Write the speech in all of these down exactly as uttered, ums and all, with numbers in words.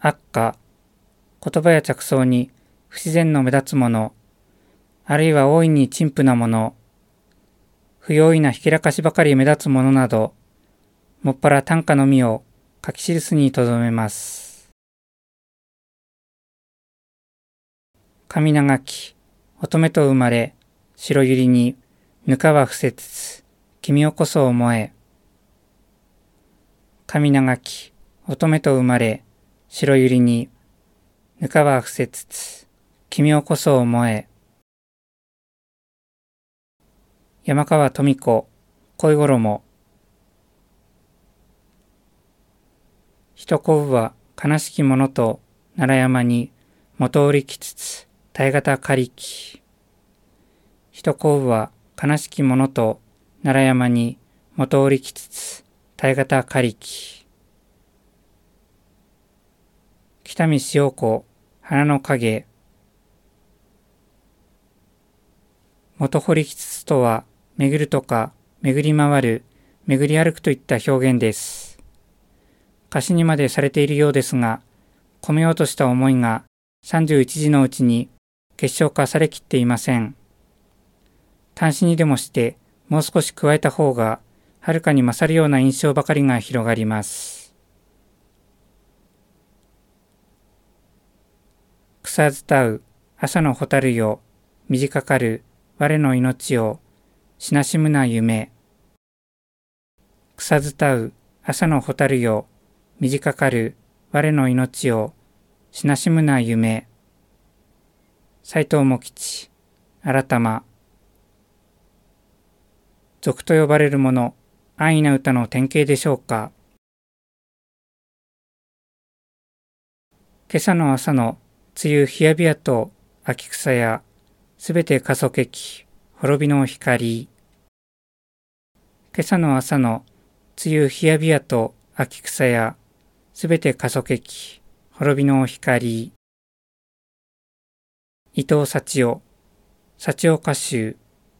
悪化、言葉や着想に不自然の目立つもの、あるいは大いに陳腐なもの、不用意なひけらかしばかり目立つものなど、もっぱら短歌のみを書き記すにとどめます。上長き、乙女と生まれ、白百合に、ぬかは伏せつつ、君をこそ思え。上長き、乙女と生まれ、白百合に、ぬかは伏せつつ、君をこそ思え。山川富子、恋衣。人恋は悲しきものと奈良山に元織りきつつ耐え難かりき。人恋は悲しきものと奈良山に元織りきつつ耐え難かりき。北見塩子、花の影。元堀きつつとは巡るとか巡り回る、巡り歩くといった表現です。歌詞にまでされているようですが、込めようとした思いがさんじゅういちじのうちに結晶化されきっていません。単詞にでもしてもう少し加えた方がはるかに勝るような印象ばかりが広がります。草伝う朝の蛍よ、短かる我の命をしなしむな夢。草伝う朝の蛍よ、短かる我の命をしなしむな夢。斎藤茂吉、改ま。俗と呼ばれるもの、安易な歌の典型でしょうか。今朝の朝の梅雨ひやびやと秋草や、すべて過疎劇、滅びの光。今朝の朝の梅雨ひやびやと秋草や、すべて過疎劇、滅びの光。伊藤幸男、幸男歌集。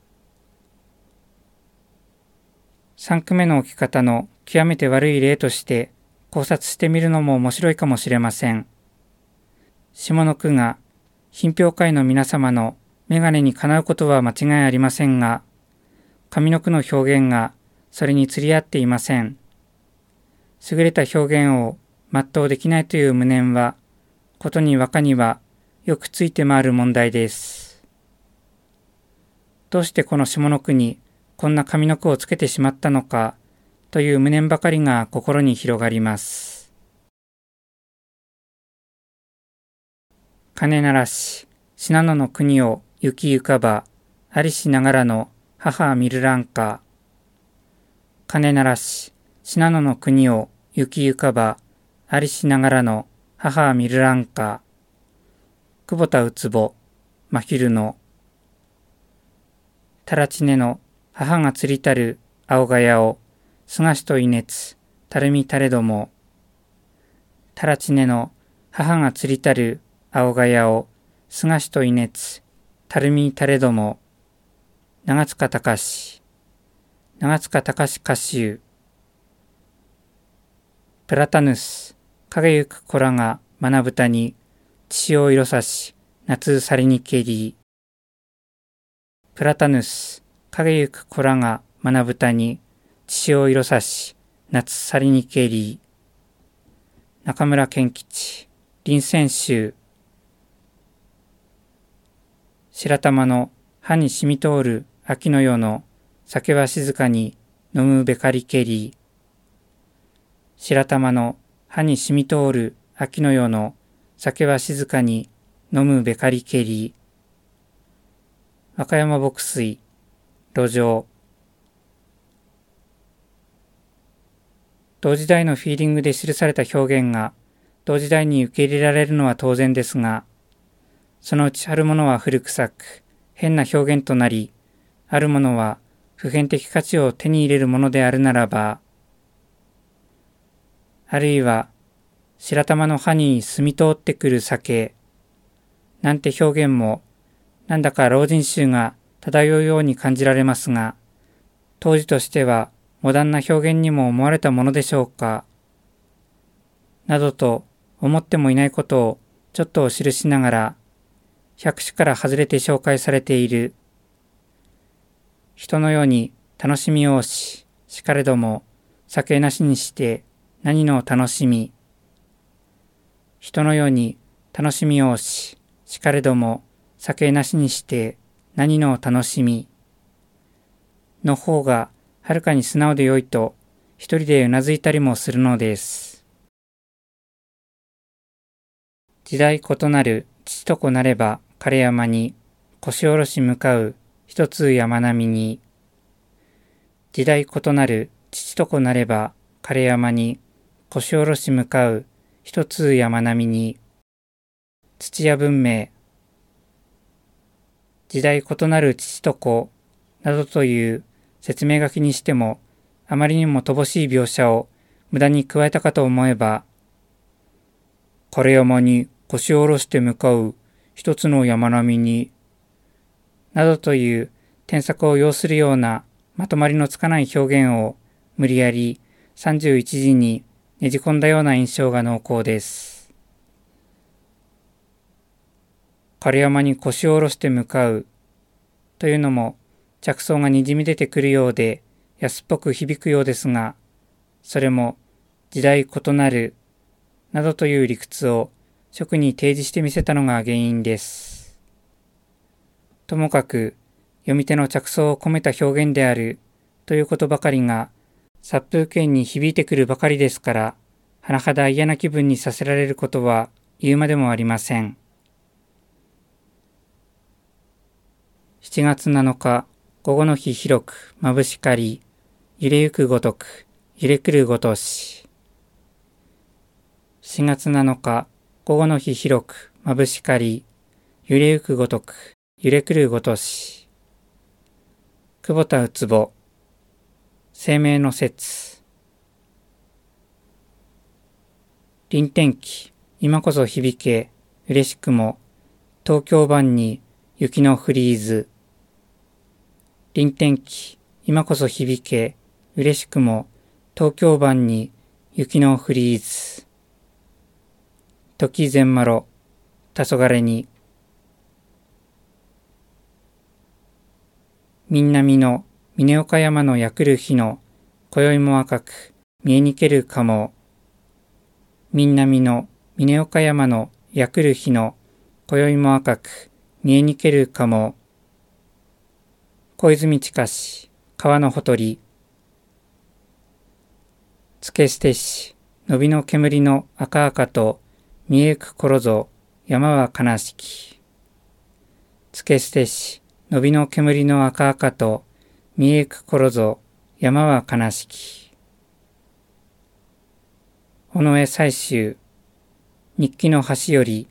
三句目の置き方の極めて悪い例として考察してみるのも面白いかもしれません。下の句が品評会の皆様の眼鏡にかなうことは間違いありませんが、上の句の表現がそれに釣り合っていません。優れた表現を全うできないという無念は、ことに和歌にはよくついて回る問題です。どうしてこの下の句にこんな上の句をつけてしまったのかという無念ばかりが心に広がります。鐘鳴らし、信濃の国を行きゆかば、ありしながらの母見るらんか。鐘鳴らし、信濃の国を行きゆかば、ありしながらの母見るらんか。久保田うつぼ、真昼の。たらちねの母が釣りたる青ヶ谷を、すがしといねつ、たるみたれども。たらちねの母が釣りたる青ヶ谷を、すがしといねつ、たるみたれども。長塚隆、長塚隆歌集。プラタヌス、影ゆく子らが学ぶたに、血を色さし、夏さりにけり。プラタヌス、影ゆく子らが学ぶたに、血を色さし、夏さりにけり。中村健吉、臨泉集。白玉の歯に染み通る秋の夜の酒は静かに飲むべかりけり。白玉の歯に染み通る秋の夜の酒は静かに飲むべかりけり。和歌山牧水、路上。同時代のフィーリングで記された表現が同時代に受け入れられるのは当然ですが、そのうちあるものは古臭く変な表現となり、あるものは普遍的価値を手に入れるものであるならば、あるいは白玉の歯に澄み通ってくる酒なんて表現もなんだか老人臭が漂うように感じられますが、当時としてはモダンな表現にも思われたものでしょうか。などと思ってもいないことをちょっと記しながら、百種から外れて紹介されている。人のように楽しみをし、しかれども、酒なしにして何の楽しみ。人のように楽しみをし、しかれども、酒なしにして何の楽しみ。の方がはるかに素直でよいと、一人でうなずいたりもするのです。時代異なる父と子なれば枯山に、腰下ろし向かう一つ山並みに。時代異なる父と子なれば枯山に、腰下ろし向かう一つ山並みに。土屋文明。時代異なる父と子などという説明書きにしても、あまりにも乏しい描写を無駄に加えたかと思えば、枯山に腰を下ろして向かう一つの山並みに、などという添削を要するようなまとまりのつかない表現を無理やりさんじゅういちじにねじ込んだような印象が濃厚です。枯山に腰を下ろして向かうというのも着想がにじみ出てくるようで安っぽく響くようですが、それも時代異なるなどという理屈を直に提示してみせたのが原因です。ともかく読み手の着想を込めた表現であるということばかりが殺風景に響いてくるばかりですから、甚だ嫌な気分にさせられることは言うまでもありません。しちがつなのか、午後の日広く眩しかり、揺れゆくごとく、揺れ来るごとし。しがつなのか、午後の日広く眩しかり、揺れゆくごとく、揺れ来るごとし。久保田うつぼ、生命の説。臨天気、今こそ響け、嬉しくも、東京湾に雪のフリーズ。臨天気、今こそ響け、嬉しくも、東京湾に雪のフリーズ。時善丸、黄昏に。みんなみの峰岡山のやくる日の、今宵も赤く見えにけるかも。みんなみの峰岡山のやくる日の、今宵も赤く見えにけるかも。小泉近し、川のほとり。つけ捨てし、伸びの煙の赤々と見えゆく頃ぞ、山は悲しき。つけ捨てし、伸びの煙の赤々と見えゆく頃ぞ、山は悲しき。尾上採集、日記の端より。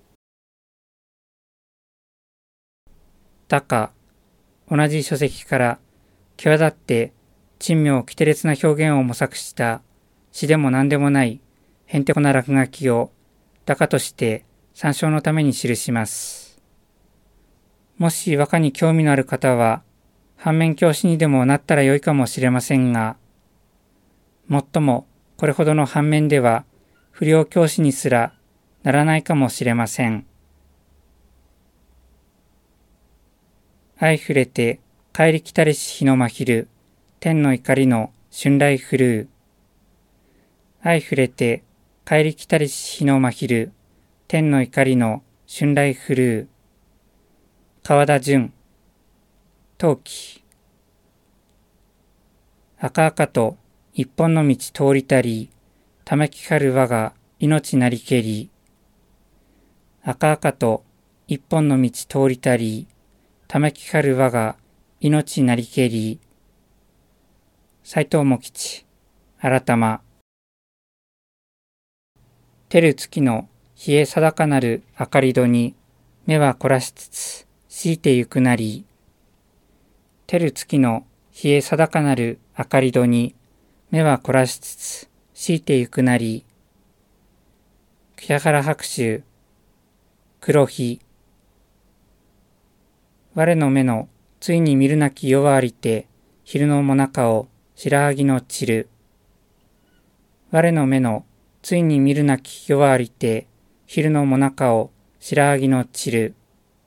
高、同じ書籍から際立って珍妙奇て烈な表現を模索した詩でも何でもないへんてこな落書きを高として参照のために記します。もし和歌に興味のある方は反面教師にでもなったらよいかもしれませんが、もっともこれほどの反面では不良教師にすらならないかもしれません。相触れて帰り来たりし日の真昼、天の怒りの春雷降るう。相触れて帰り来たりし日の真昼、天の怒りの春雷降るう。川田純、陶器。赤々と一本の道通りたり、ためきかる我が命なりけり。赤々と一本の道通りたり、ためきかる我が命なりけり。斎藤茂吉、改ま。照る月の冷え定かなる明かり戸に目は凝らしつつ強いてゆくなり。照る月の冷え定かなる明かり戸に目は凝らしつつ強いてゆくなり。北原白秋、黒日。我の目のついに見るなき夜はありて、昼のもなかを白萩の散る。我の目のついに見るなき夜はありて、昼のもなかを白萩の散る。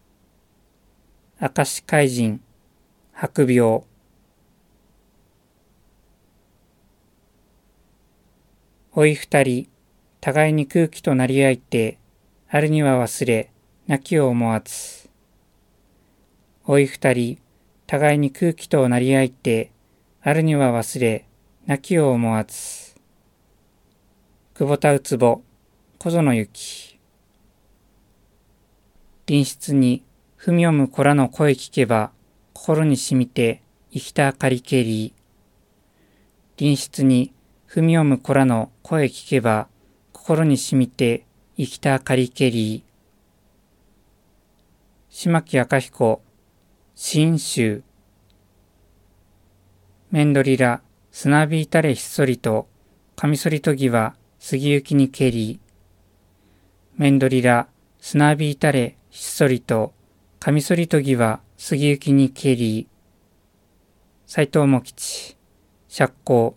明石怪人、白病。おい二人、互いに空気となり合いて、あるには忘れ、泣きを思わず。おい二人、互いに空気となり合いて、あるには忘れ、泣きを思わず。久保田うつぼ、小園雪。隣室に、踏み読む子らの声聞けば、心にしみて、生きた明かりけり。隣室に、踏み読む子らの声聞けば、心にしみて、生きた明かりけり。島木赤彦、新州。めんどりら、砂びいたれひっそりと、かみそりとぎは、杉行きにけり。めんどりら、砂びいたれひっそりと、かみそりとぎは、杉行きにけり。斎藤茂吉、釈光。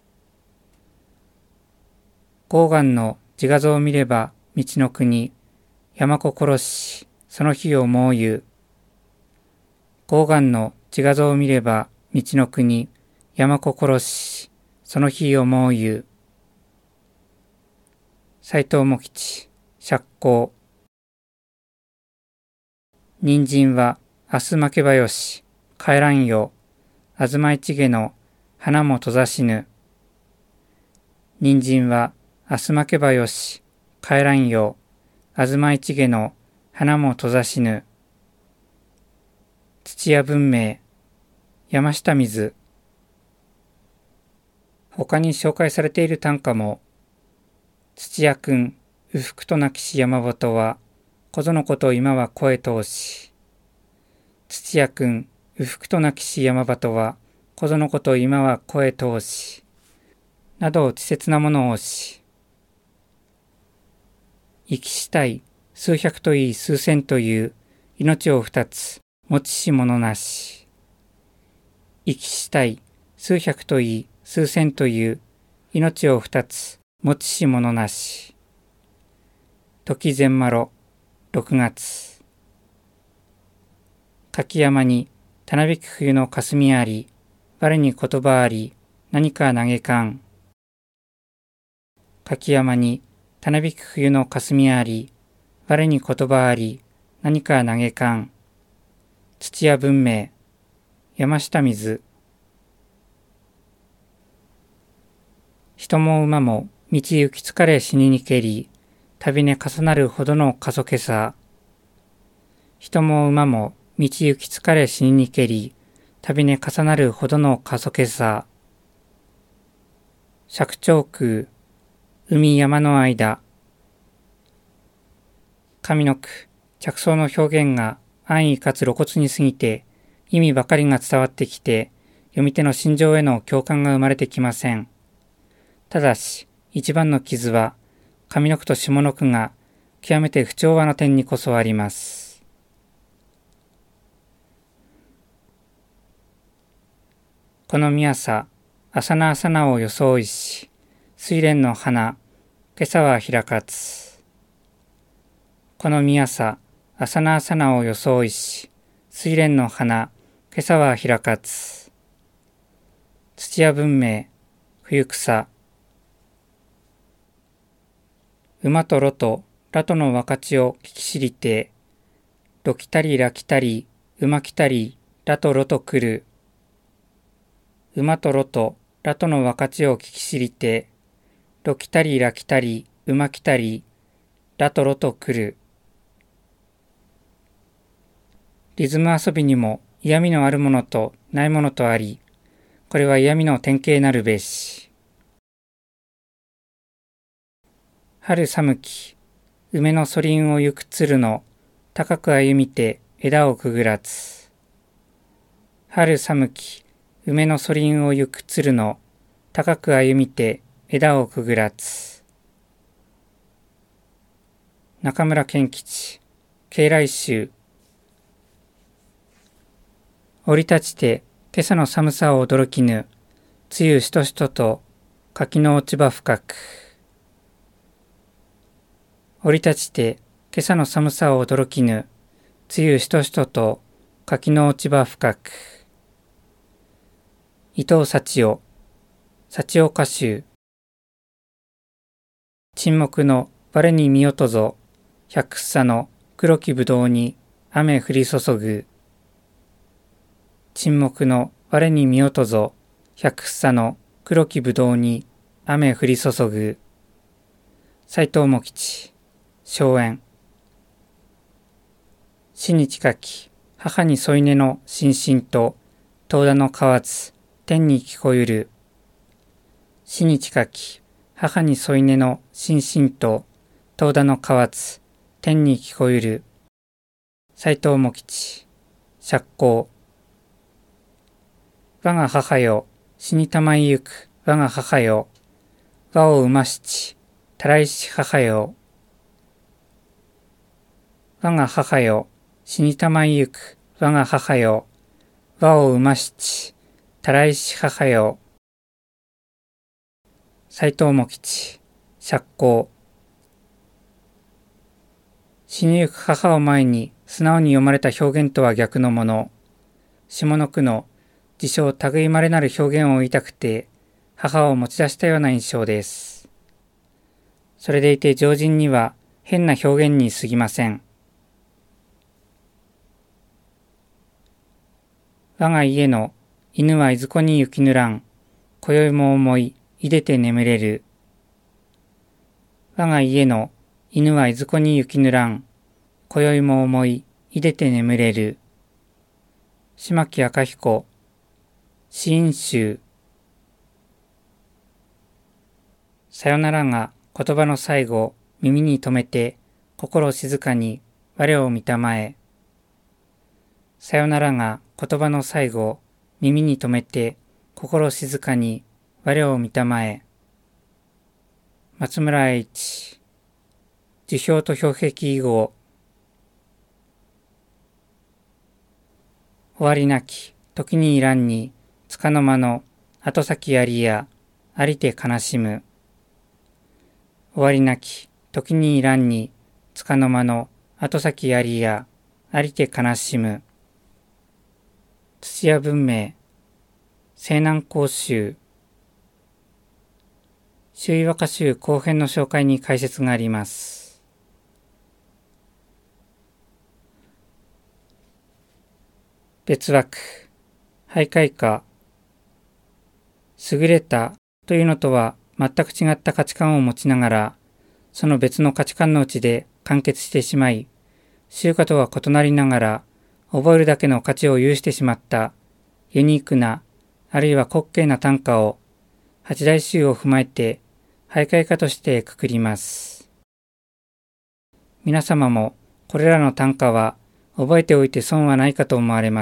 ゴーガンの自画像を見れば、道の国、山子殺し、その日をもう言う。ゴーガンの自画像を見れば、道の国、山子殺し、その日をもう言う。斎藤茂吉、釈光。人参は明日負けばよし、帰らんよ。あずまいちげの花も閉ざしぬ。人参は明日負けばよし、帰らんよ。あずまいちげの花も閉ざしぬ。土屋文明、山下水。他に紹介されている短歌も、土屋くん、うふくとなきし山本は、こぞのこと今は声通し。土屋くん、うふくとなきし山端は、こぞのこと今は声通し。など稚拙なものをし。生きしたい、数百といい数千という、命を二つ、持ちし者なし。生きしたい、数百といい数千という、命を二つ、持ちし者なし。時膳麻呂、六月。柿山に、たなびく冬の霞あり、我に言葉あり、何か嘆かん。柿山に、たなびく冬の霞あり、我に言葉あり、何か嘆かん。土屋文明、山下水。人も馬も道行き疲れ死ににけり、旅ね重なるほどの過疎けさ。人も馬も道行き疲れ死ににけり、旅ね重なるほどの過疎けさ。尺長空、海山の間。上の句、着想の表現が安易かつ露骨に過ぎて、意味ばかりが伝わってきて、読み手の心情への共感が生まれてきません。ただし、一番の傷は、上の句と下の句が極めて不調和な点にこそあります。このみ朝、朝な朝なを装いし、睡蓮の花、今朝は開かず。このみ朝、朝な朝なを装いし、睡蓮の花、今朝は開かず。土屋文明、冬草。馬とロとラとの分かちを聞き知りて、ロ来たりラ来たり、馬来たり、ラとロと来る。馬とロとラとの分かちを聞き知りて、ロ来たりラ来たり、馬来たり、ラとロと来る。リズム遊びにも嫌味のあるものとないものとあり、これは嫌味の典型なるべし。春寒き、梅のそりんを行く鶴の、高く歩みて枝をくぐらず。春寒き、梅のそりんを行く鶴の、高く歩みて枝をくぐらず。中村健吉、慶来集。降り立ちて今朝の寒さを驚きぬ、梅雨しとしとと、柿の落ち葉深く。 降り立ちて今朝の寒さを驚きぬ。梅雨しとしとと柿の落ち葉深く。伊藤幸男、幸男歌集。沈黙の我に見よとぞ、百草の黒きぶどうに雨降り注ぐ。沈黙の我に見よとぞ、百草の黒きぶどうに雨降り注ぐ。斎藤茂吉、荘園。死に近き母に添い寝の心身と遠田の河津天に聞こえる。死に近き母に添い寝の心身と遠田の河津天に聞こえる。斎藤茂吉、釈光。我が母よ、死にたまいゆく我が母よ、我を産ましちたらいし母よ。我が母よ、死にたまいゆく我が母よ、我を産ましちたらいし母よ。斎藤茂吉、釈光。死にゆく母を前に素直に読まれた表現とは逆のもの。下の句の自称類まれなる表現を言いたくて母を持ち出したような印象です。それでいて常人には変な表現に過ぎません。我が家の犬はいずこに雪ぬらん、今宵も思い、いでて眠れる。我が家の犬はいずこに雪ぬらん、今宵も思い、いでて眠れる。島木赤彦、詩吟集。さよならが言葉の最後、耳に留めて、心静かに我を見たまえ。さよならが言葉の最後、耳に留めて、心静かに我を見たまえ。松村栄一、辞表と氷壁以後。終わりなき時にいらんに、つかの間の後先ありや、ありて悲しむ。終わりなき時にいらんに、つかの間の後先ありや、ありて悲しむ。土屋文明、西南講習。周囲和歌集後編の紹介に解説があります。別枠、徘徊歌。優れたというのとは全く違った価値観を持ちながら、その別の価値観のうちで完結してしまい、集歌とは異なりながら、覚えるだけの価値を有してしまったユニークな、あるいは滑稽な短歌を八大集を踏まえて俳諧歌としてくくります。皆様もこれらの短歌は覚えておいて損はないかと思われます。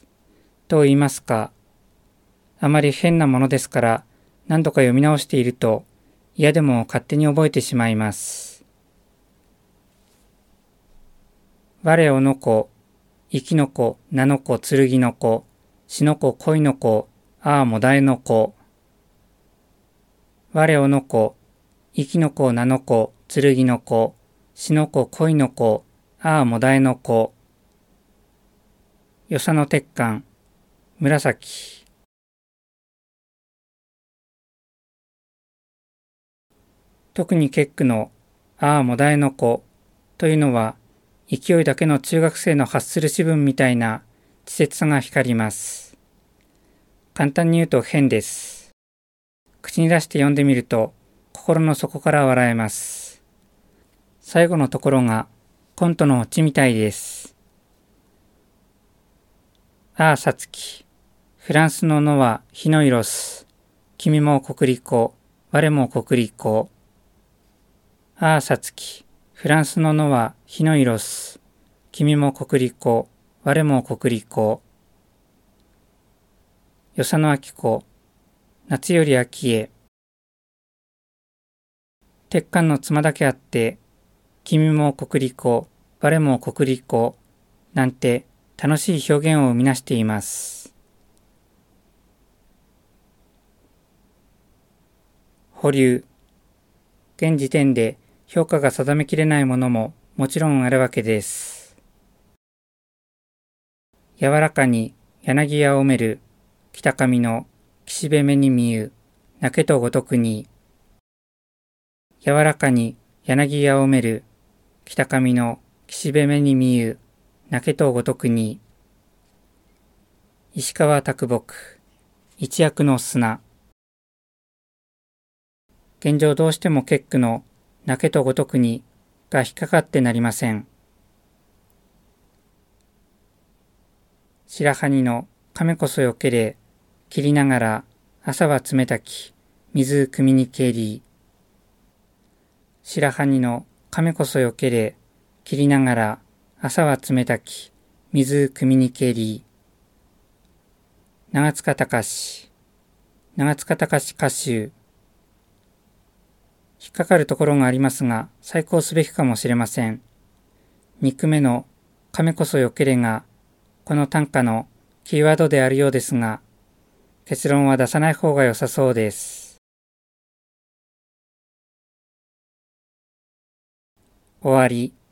と言いますか、あまり変なものですから何度か読み直していると嫌でも勝手に覚えてしまいます。我おの子、生きの子、名の子、剣の子、死の子、恋の子、ああもだえの子。我おの子、生きの子、名の子、剣の子、死の子、恋の子、ああもだえの子。与謝野鉄幹、紫。特に結句のああもだえの子というのは、勢いだけの中学生の発する詩文みたいな稚拙さが光ります。簡単に言うと変です。口に出して読んでみると心の底から笑えます。最後のところがコントのオチみたいです。ああさつき、フランスののは火の色す。君も国立子、我も国立子。ああさつき、フランスののは火の色す。君も国立子、我も国立子。与謝野晶子、夏より秋へ。鉄管の妻だけあって、君も国立子、我も国立子、なんて楽しい表現を生み出しています。保留。現時点で評価が定めきれないものももちろんあるわけです。柔らかに柳屋をめる北上の岸辺目に見ゆ泣けとごとくに。柔らかに柳屋をめる北上の岸辺目に見ゆ泣けとごとくに。石川啄木一躍の砂。現状どうしても結句の泣けとごとくにが引っかかってなりません。白羽の亀こそよけれ切りながら朝は冷たき水汲みにけり。白羽の亀こそよけれ切りながら朝は冷たき水汲みにけり。長塚隆長塚隆歌集。引っかかるところがありますが再考すべきかもしれません。に句目の亀こそよけれがこの短歌のキーワードであるようですが、結論は出さない方が良さそうです。終わり。